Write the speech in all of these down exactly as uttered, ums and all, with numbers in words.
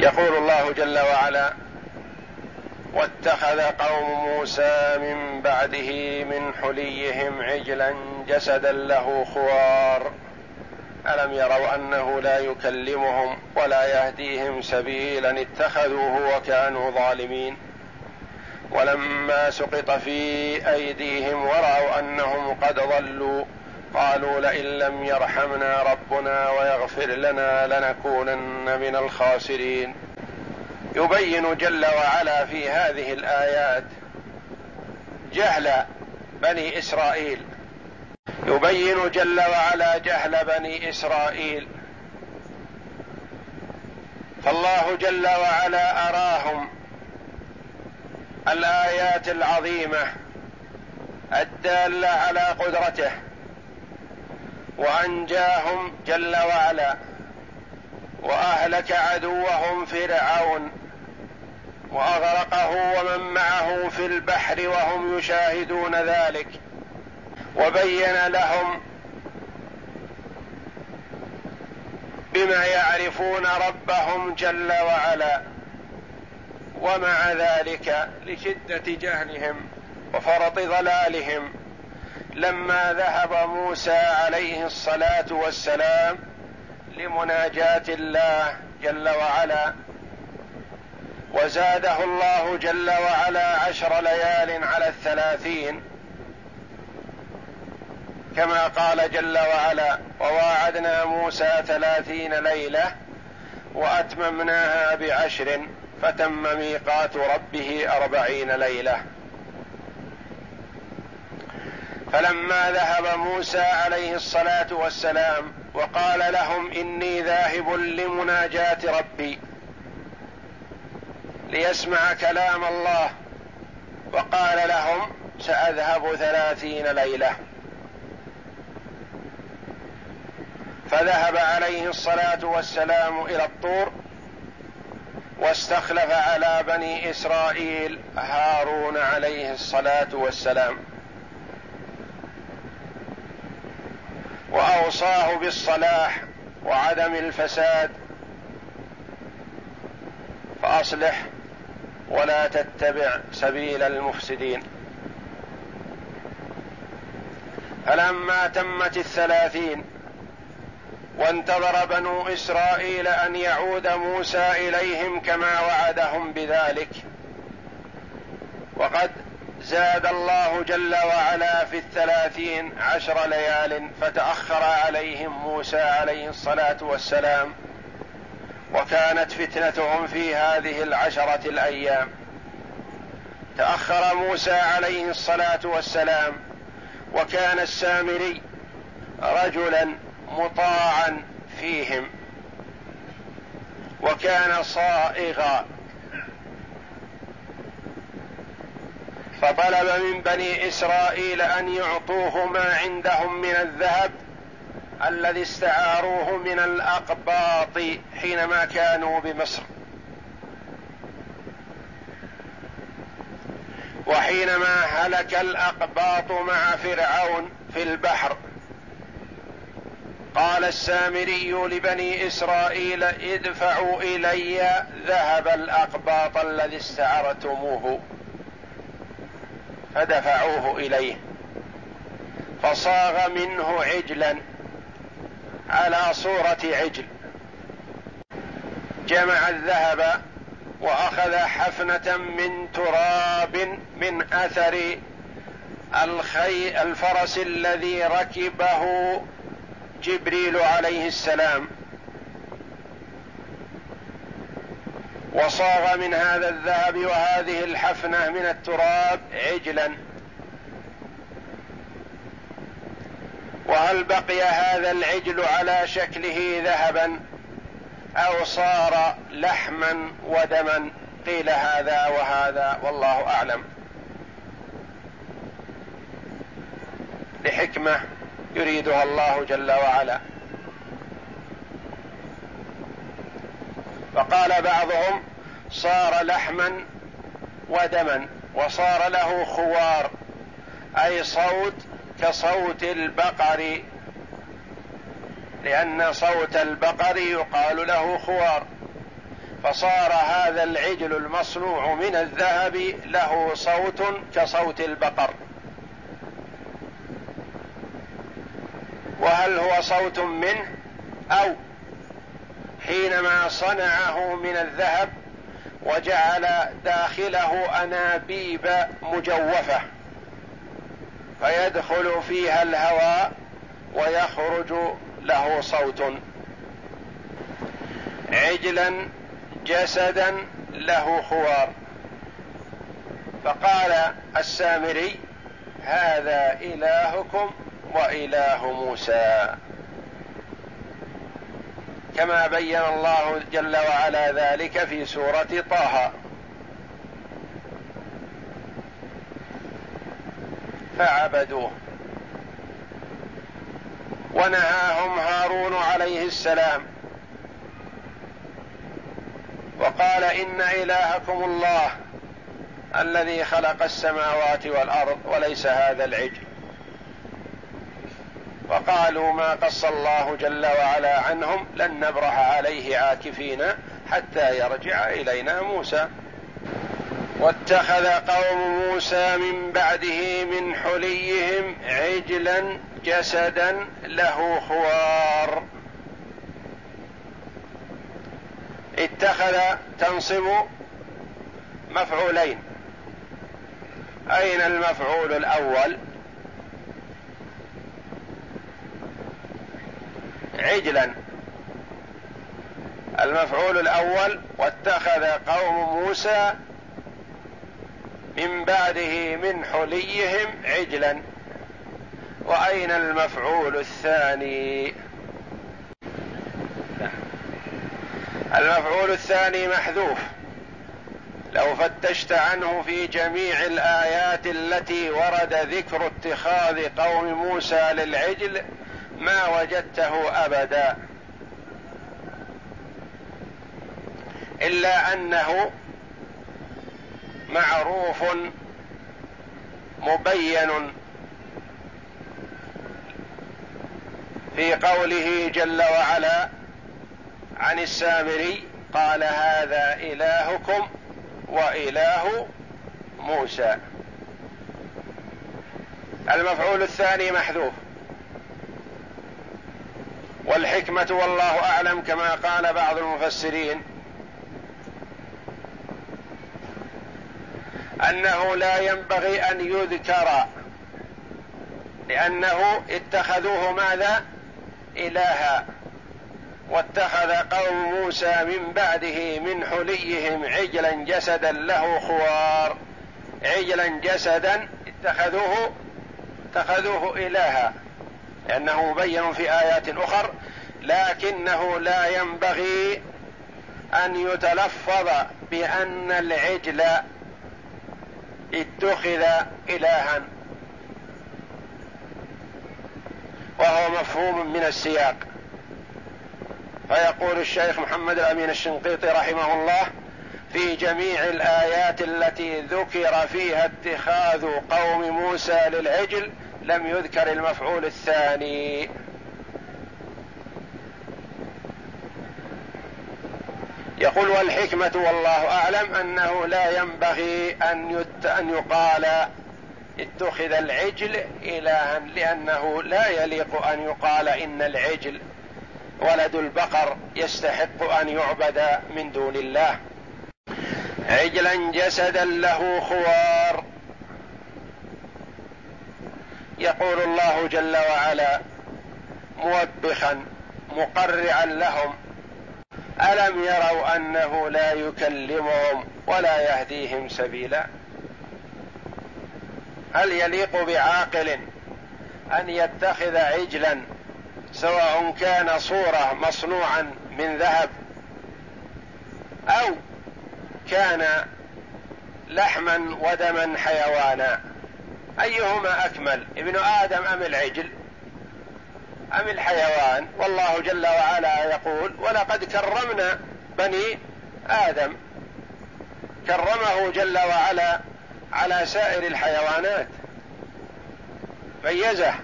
يقول الله جل وعلا: واتخذ قوم موسى من بعده من حليهم عجلا جسدا له خوار ألم يروا أنه لا يكلمهم ولا يهديهم سبيلا اتخذوه وكانوا ظالمين ولما سقط في أيديهم ورأوا أنهم قد ضلوا قالوا لئن لم يرحمنا ربنا ويغفر لنا لنكونن من الخاسرين. يبين جل وعلا في هذه الآيات جهل بني إسرائيل يبين جل وعلا جهل بني إسرائيل فالله جل وعلا أراهم الآيات العظيمة الدالة على قدرته وأنجاهم جل وعلا وأهلك عدوهم فرعون وأغرقه ومن معه في البحر وهم يشاهدون ذلك وبين لهم بما يعرفون ربهم جل وعلا ومع ذلك لشدة جهلهم وفرط ضلالهم لما ذهب موسى عليه الصلاة والسلام لمناجاة الله جل وعلا وزاده الله جل وعلا عشر ليال على الثلاثين كما قال جل وعلا: وواعدنا موسى ثلاثين ليلة وأتممناها بعشر فتم ميقات ربه أربعين ليلة. فلما ذهب موسى عليه الصلاة والسلام وقال لهم: إني ذاهب لمناجاة ربي ليسمع كلام الله، وقال لهم: سأذهب ثلاثين ليلة. فذهب عليه الصلاة والسلام إلى الطور واستخلف على بني إسرائيل هارون عليه الصلاة والسلام وأوصاه بالصلاح وعدم الفساد، فأصلح ولا تتبع سبيل المفسدين. فلما تمت الثلاثين وانتظر بنو إسرائيل أن يعود موسى إليهم كما وعدهم بذلك، وقد زاد الله جل وعلا في الثلاثين عشر ليال فتأخر عليهم موسى عليه الصلاة والسلام، وكانت فتنتهم في هذه العشرة الأيام. تأخر موسى عليه الصلاة والسلام، وكان السامري رجلا مطاعا فيهم وكان صائغا، فطلب من بني إسرائيل أن يعطوه ما عندهم من الذهب الذي استعاروه من الأقباط حينما كانوا بمصر، وحينما هلك الأقباط مع فرعون في البحر قال السامري لبني إسرائيل: ادفعوا إلي ذهب الأقباط الذي استعرتموه، فدفعوه إليه فصاغ منه عجلا على صورة عجل، جمع الذهب وأخذ حفنة من تراب من أثر الخي الفرس الذي ركبه جبريل عليه السلام، وصاغ من هذا الذهب وهذه الحفنة من التراب عجلا. وهل بقي هذا العجل على شكله ذهبا أو صار لحما ودما؟ قيل هذا وهذا والله أعلم، لحكمة يريدها الله جل وعلا. فقال بعضهم: صار لحما ودما وصار له خوار، أي صوت كصوت البقر، لأن صوت البقر يقال له خوار، فصار هذا العجل المصنوع من الذهب له صوت كصوت البقر. وهل هو صوت منه أو حينما صنعه من الذهب وجعل داخله أنابيب مجوفة فيدخل فيها الهواء ويخرج له صوت. عجلا جسدا له خوار. فقال السامري: هذا إلهكم وإله موسى، كما بين الله جل وعلا ذلك في سورة طه. فعبدوه. ونهاهم هارون عليه السلام وقال: إن إلهكم الله الذي خلق السماوات والأرض وليس هذا العجل. وقالوا: ما قص الله جل وعلا عنهم لن نبرح عليه عاكفين حتى يرجع إلينا موسى. واتخذ قوم موسى من بعده من حليهم عجلا جسدا له خوار. اتخذ تنصب مفعولين. أين المفعول الأول؟ عجلا. المفعول الأول واتخذ قوم موسى من بعده من حليهم عجلا. وأين المفعول الثاني؟ المفعول الثاني محذوف. لو فتشت عنه في جميع الآيات التي ورد ذكر اتخاذ قوم موسى للعجل ما وجدته أبدا، إلا أنه معروف مبين في قوله جل وعلا عن السامري: قال هذا إلهكم وإله موسى. المفعول الثاني محذوف. والحكمة والله أعلم كما قال بعض المفسرين أنه لا ينبغي أن يذكر، لأنه اتخذوه ماذا؟ إلها. واتخذ قوم موسى من بعده من حليهم عجلا جسدا له خوار. عجلا جسدا اتخذوه اتخذوه إلها، لأنه مبين في آيات أخر، لكنه لا ينبغي أن يتلفظ بأن العجل اتخذ إلها، وهو مفهوم من السياق. فيقول الشيخ محمد الأمين الشنقيطي رحمه الله: في جميع الآيات التي ذكر فيها اتخاذ قوم موسى للعجل لم يذكر المفعول الثاني. يقول: والحكمة والله أعلم أنه لا ينبغي أن, يت... أن يقال اتخذ العجل إلها، لأنه لا يليق أن يقال إن العجل ولد البقر يستحق أن يعبد من دون الله. عجلا جسدا له خوار. يقول الله جل وعلا موبخا مقرعا لهم: ألم يروا أنه لا يكلمهم ولا يهديهم سبيلا؟ هل يليق بعاقل أن يتخذ عجلا سواء كان صورة مصنوعا من ذهب أو كان لحما ودما حيوانا؟ أيهما أكمل، ابن آدم أم العجل أم الحيوان؟ والله جل وعلا يقول: ولقد كرمنا بني آدم. كرمه جل وعلا على سائر الحيوانات، ميزه.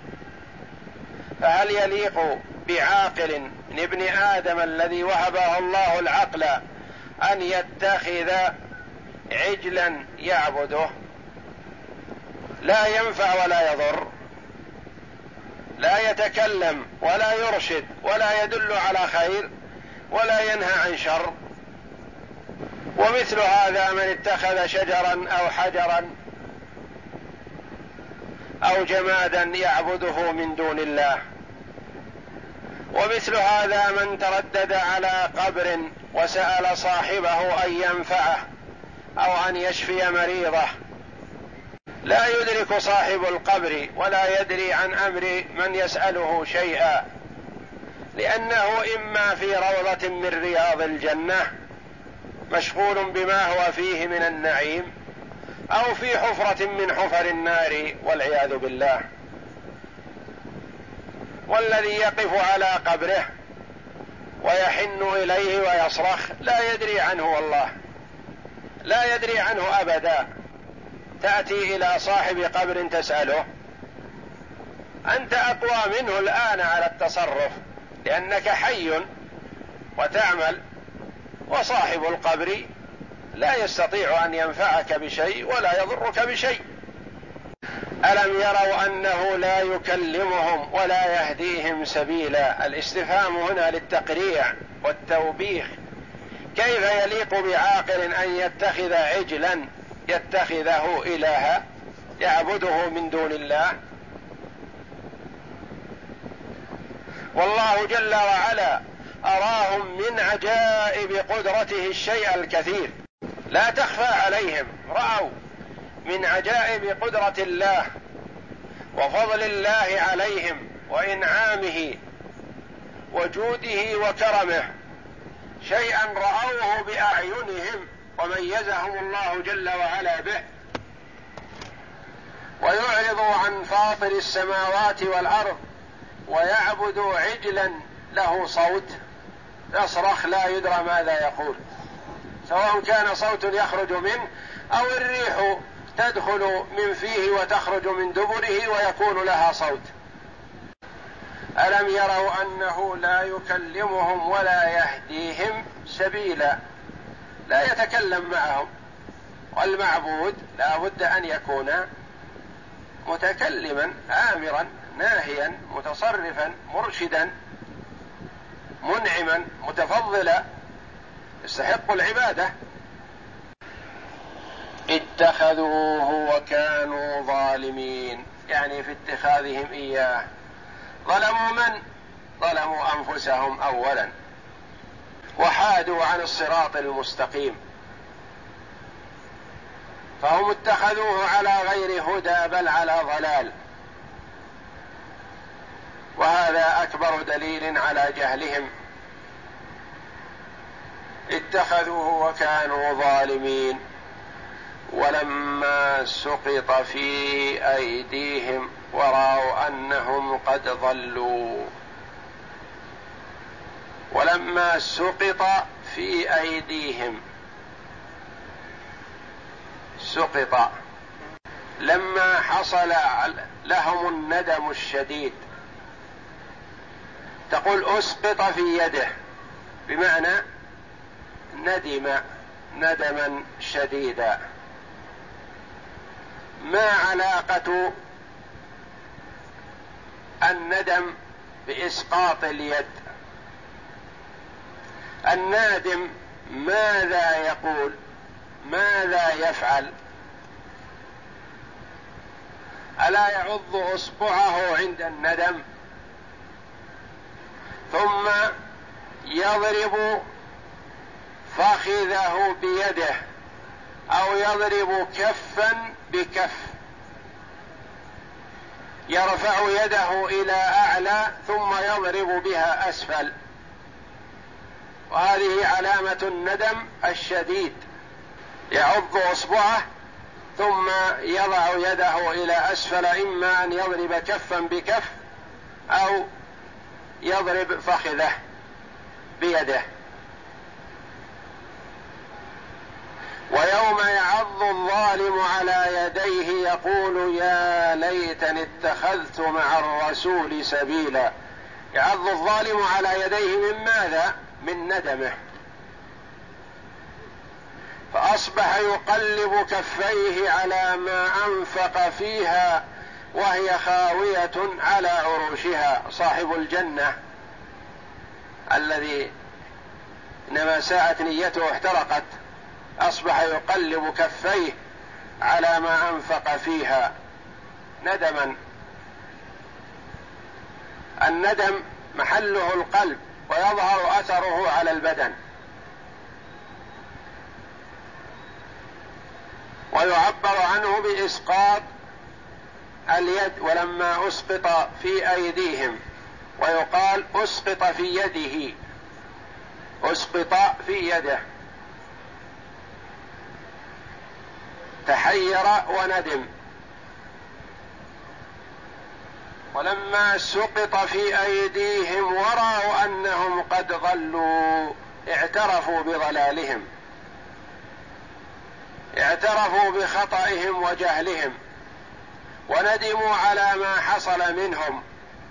فهل يليق بعاقل من ابن آدم الذي وهبه الله العقل أن يتخذ عجلا يعبده لا ينفع ولا يضر، لا يتكلم ولا يرشد ولا يدل على خير ولا ينهى عن شر. ومثل هذا من اتخذ شجرا أو حجرا أو جمادا يعبده من دون الله. ومثل هذا من تردد على قبر وسأل صاحبه أن ينفعه أو أن يشفي مريضه، لا يدرك صاحب القبر ولا يدري عن أمر من يسأله شيئا، لأنه إما في روضة من رياض الجنة مشغول بما هو فيه من النعيم، أو في حفرة من حفر النار والعياذ بالله. والذي يقف على قبره ويحن إليه ويصرخ لا يدري عنه، والله لا يدري عنه أبدا. تأتي إلى صاحب قبر تسأله، أنت أقوى منه الآن على التصرف لأنك حي وتعمل، وصاحب القبر لا يستطيع أن ينفعك بشيء ولا يضرك بشيء. ألم يروا أنه لا يكلمهم ولا يهديهم سبيلا؟ الاستفهام هنا للتقريع والتوبيخ. كيف يليق بعاقل أن يتخذ عجلا يتخذه إلها يعبده من دون الله؟ والله جل وعلا أراهم من عجائب قدرته الشيء الكثير لا تخفى عليهم، رأوا من عجائب قدرة الله وفضل الله عليهم وإنعامه وجوده وكرمه شيئا رأوه بأعينهم وميزهم الله جل وعلا به. ويعرض عن فاطر السماوات والأرض ويعبد عجلا له صوت يصرخ لا يدرى ماذا يقول، سواء كان صوت يخرج منه أو الريح تدخل من فيه وتخرج من دبره ويكون لها صوت. ألم يروا أنه لا يكلمهم ولا يهديهم سبيلا، لا يتكلم معهم. والمعبود لا بد أن يكون متكلما آمرا ناهيا متصرفا مرشدا منعما متفضلا يستحق العبادة. اتخذوه وكانوا ظالمين، يعني في اتخاذهم إياه ظلموا من؟ ظلموا أنفسهم أولا وحادوا عن الصراط المستقيم، فهم اتخذوه على غير هدى بل على ضلال، وهذا أكبر دليل على جهلهم. اتخذوه وكانوا ظالمين ولما سقط في أيديهم ورأوا أنهم قد ضلوا. ولما سقط في أيديهم، سقط لما حصل لهم الندم الشديد، تقول أسقط في يده بمعنى ندم ندما شديدا. ما علاقة الندم بإسقاط اليد؟ النادم ماذا يقول؟ ماذا يفعل؟ ألا يعض إصبعه عند الندم ثم يضرب فخذه بيده أو يضرب كفا بكف، يرفع يده إلى أعلى ثم يضرب بها أسفل، وهذه علامة الندم الشديد. يعض إصبعه ثم يضع يده إلى أسفل، إما أن يضرب كفا بكف أو يضرب فخذه بيده. ويوم يعض الظالم على يديه يقول يا ليتني اتخذت مع الرسول سبيلا. يعض الظالم على يديه من ماذا؟ من ندمه. أصبح يقلب كفيه على ما أنفق فيها وهي خاوية على عروشها. صاحب الجنة الذي إنما ساءت نيته واحترقت أصبح يقلب كفيه على ما أنفق فيها ندما. الندم محله القلب ويظهر أثره على البدن، ويعبر عنه بإسقاط اليد، ولما أسقط في أيديهم، ويقال أسقط في يده، أسقط في يده، تحير وندم. ولما سقط في أيديهم ورأوا أنهم قد ضلوا اعترفوا بضلالهم، اعترفوا بخطئهم وجهلهم، وندموا على ما حصل منهم،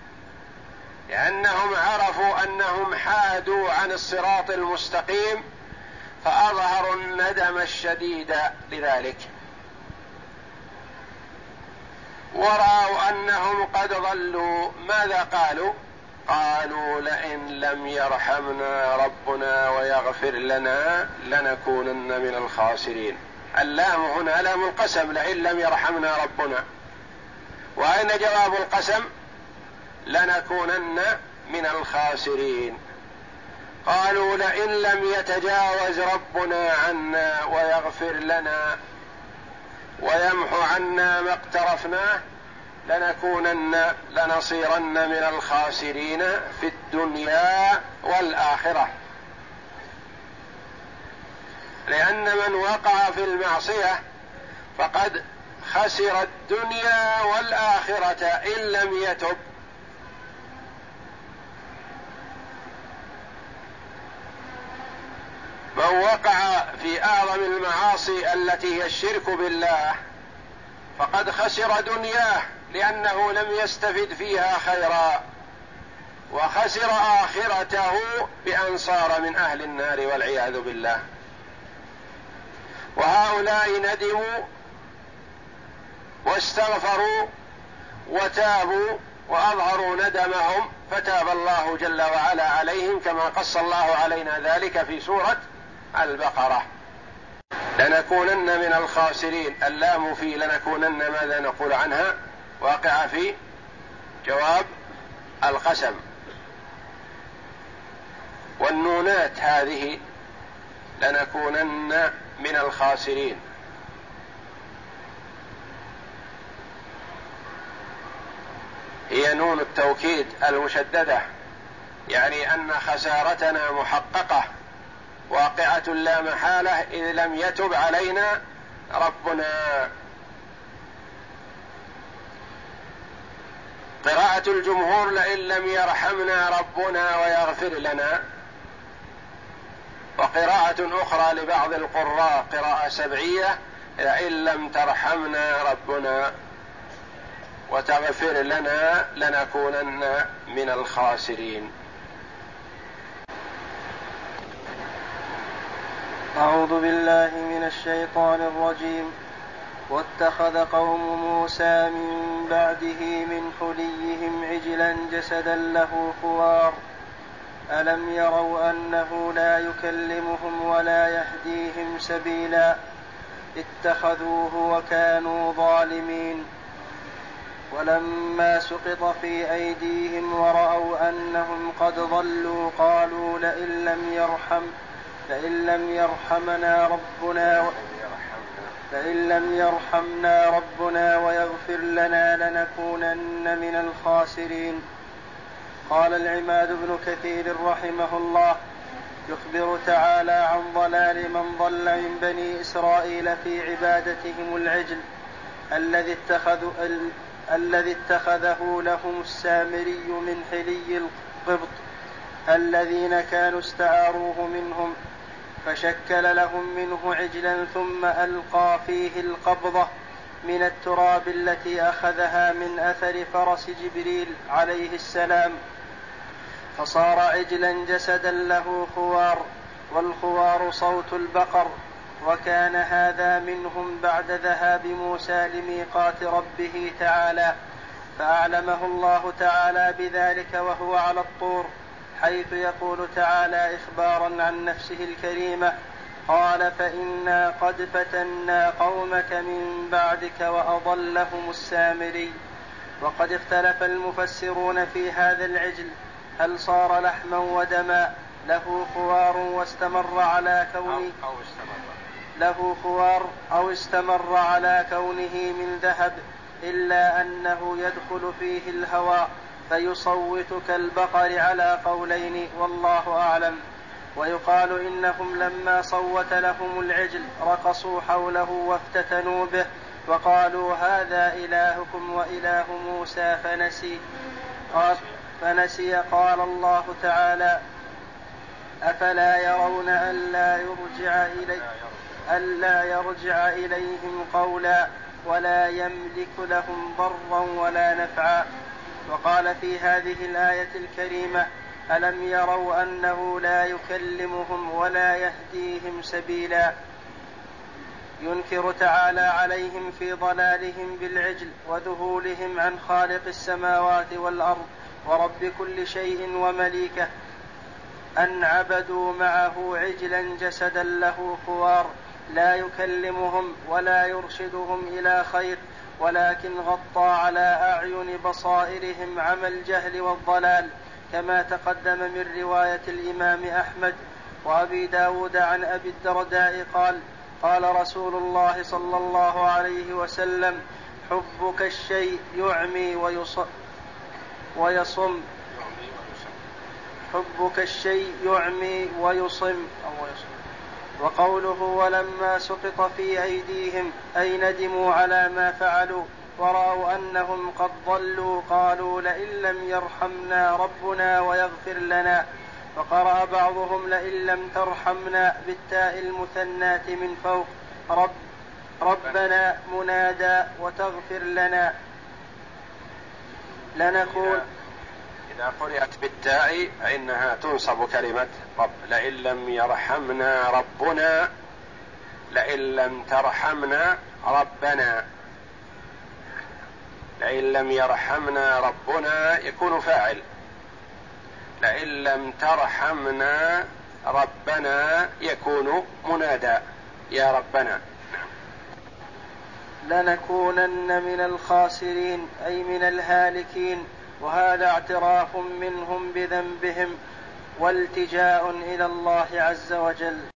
لأنهم عرفوا أنهم حادوا عن الصراط المستقيم، فأظهروا الندم الشديد لذلك. ورأوا أنهم قد ضلوا، ماذا قالوا؟ قالوا لئن لم يرحمنا ربنا ويغفر لنا لنكونن من الخاسرين. اللام هنا لام القسم، لئن لم يرحمنا ربنا. وأين جواب القسم؟ لنكونن من الخاسرين. قالوا لئن لم يتجاوز ربنا عنا ويغفر لنا ويمحو عنا ما اقترفناه لنكونن لنصيرن من الخاسرين في الدنيا والآخرة. لأن من وقع في المعصية فقد خسر الدنيا والآخرة إن لم يتب. من وقع في أعظم المعاصي التي هي الشرك بالله فقد خسر دنياه لأنه لم يستفد فيها خيرا، وخسر آخرته بأن صار من أهل النار والعياذ بالله. وهؤلاء ندموا واستغفروا وتابوا وأظهروا ندمهم، فتاب الله جل وعلا عليهم، كما قص الله علينا ذلك في سورة البقرة. لنكونن من الخاسرين، اللام في لنكونن ماذا نقول عنها؟ واقع في جواب القسم. والنونات هذه لنكونن من الخاسرين، هي نون التوكيد المشددة، يعني أن خسارتنا محققة واقعة لا محالة إذ لم يتب علينا ربنا. قراءة الجمهور لئن لم يرحمنا ربنا ويغفر لنا، وقراءة أخرى لبعض القراء قراءة سبعية لئن لم ترحمنا ربنا وتغفر لنا لنكونن من الخاسرين. أعوذ بالله من الشيطان الرجيم. واتخذ قوم موسى من بعده من حليهم عجلا جسدا له خوار ألم يروا أنه لا يكلمهم ولا يهديهم سبيلا اتخذوه وكانوا ظالمين. ولما سقط في أيديهم ورأوا أنهم قد ضلوا قالوا لئن لم يرحم لئن لم يرحمنا ربنا لئن لم يرحمنا ربنا ويغفر لنا لنكونن من الخاسرين. قال العماد بن كثير رحمه الله: يخبر تعالى عن ضلال من ضل من بني إسرائيل في عبادتهم العجل الذي اتخذوا الذي اتخذه لهم السامري من حلي القبط الذين كانوا استعاروه منهم، فشكل لهم منه عجلا ثم ألقى فيه القبضة من التراب التي أخذها من أثر فرس جبريل عليه السلام، فصار عجلا جسدا له خوار، والخوار صوت البقر، وكان هذا منهم بعد ذهاب موسى لميقات ربه تعالى، فأعلمه الله تعالى بذلك وهو على الطور، حيث يقول تعالى إخبارا عن نفسه الكريمة: قال فإنا قد فتنا قومك من بعدك وأضلهم السامري. وقد اختلف المفسرون في هذا العجل، هل صار لحما ودما له خوار واستمر على كونه أو استمر له خوار أو استمر على كونه من ذهب، إلا أنه يدخل فيه الهواء فيصوت كالبقر على قولين، والله أعلم. ويقال إنهم لما صوت لهم العجل رقصوا حوله وافتتنوا به، وقالوا هذا إلهكم وإله موسى فنسي. قال فنسي قال الله تعالى: أفلا يرون ألا يرجع, إلي ألا يرجع إليهم قولا ولا يملك لهم ضرا ولا نفعا. وقال في هذه الآية الكريمة: ألم يروا أنه لا يكلمهم ولا يهديهم سبيلا. ينكر تعالى عليهم في ضلالهم بالعجل وذهولهم عن خالق السماوات والأرض ورب كل شيء ومليكه، أن عبدوا معه عجلا جسدا له خوار لا يكلمهم ولا يرشدهم إلى خير، ولكن غطى على أعين بصائرهم عمى الجهل والضلال، كما تقدم من رواية الإمام أحمد وأبي داود عن أبي الدرداء قال: قال رسول الله صلى الله عليه وسلم: حبك الشيء يعمي ويصم, ويصم حبك الشيء يعمي ويصم. وقوله ولما سقط في أيديهم أي ندموا على ما فعلوا ورأوا أنهم قد ضلوا قالوا لئن لم يرحمنا ربنا ويغفر لنا. وقرأ بعضهم لئن لم ترحمنا بالتاء المثناة من فوق رب ربنا منادى وتغفر لنا لنكون. إذا قرأت بالتاء فإنها تنصب كلمة رب. لئن لم يرحمنا ربنا، لئن لم ترحمنا ربنا، لئن لم يرحمنا ربنا يكون فاعل، لئن لم ترحمنا ربنا يكون منادى يا ربنا. لنكونن من الخاسرين أي من الهالكين، وهذا اعتراف منهم بذنبهم والتجاء إلى الله عز وجل.